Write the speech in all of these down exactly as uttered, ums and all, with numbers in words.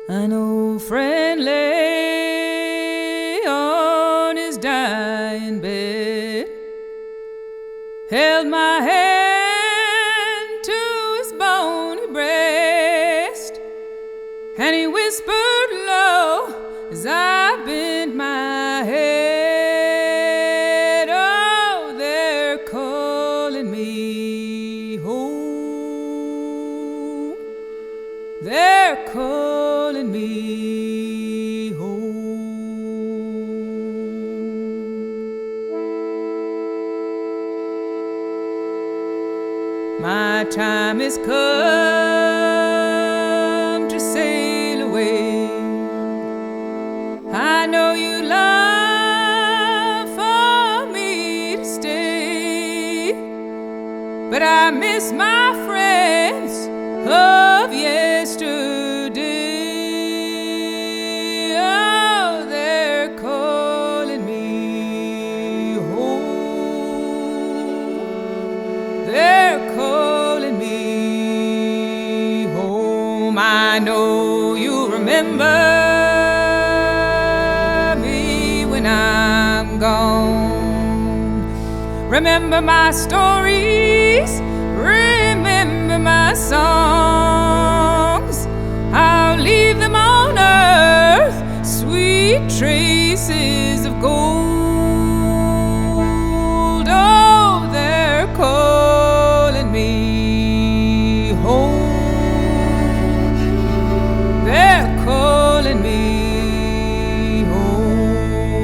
An old friend lay on his dying bed, held my hand to his bony breast, and he whispered low as I bent my head, "Oh, they're calling me home. They're calling me home." My time has come to sail away. I know you love for me to stay, but I miss my friends of yesterday. Oh, they're calling me home. They're calling me home. I know you remember me when I'm gone. Remember my stories, remember my songs. I'll leave them on earth, sweet traces of gold. Oh, they're calling me home. They're calling me home.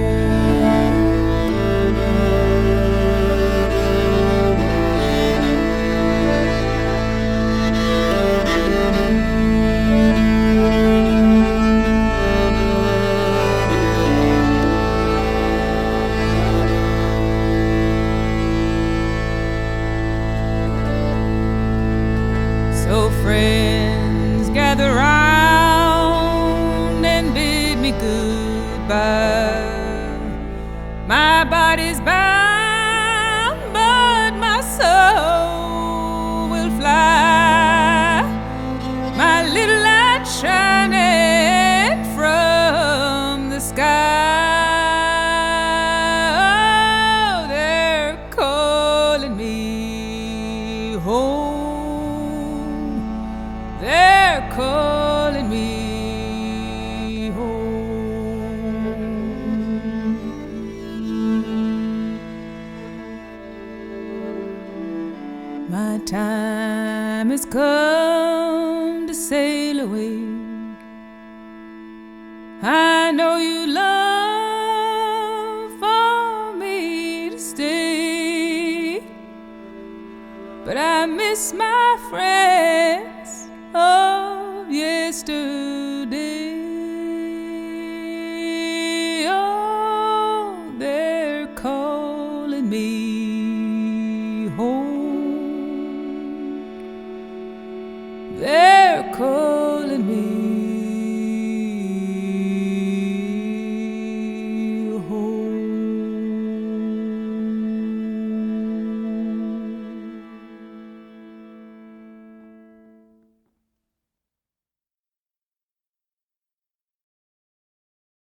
So friends, gather round and bid me goodbye. My body's bound, but my soul will fly. My little light shining from the sky. Oh, they're calling me home. They're calling me home. My time has come to sail away. I know you love for me to stay, but I miss my friends of yesterday. Oh, they're calling me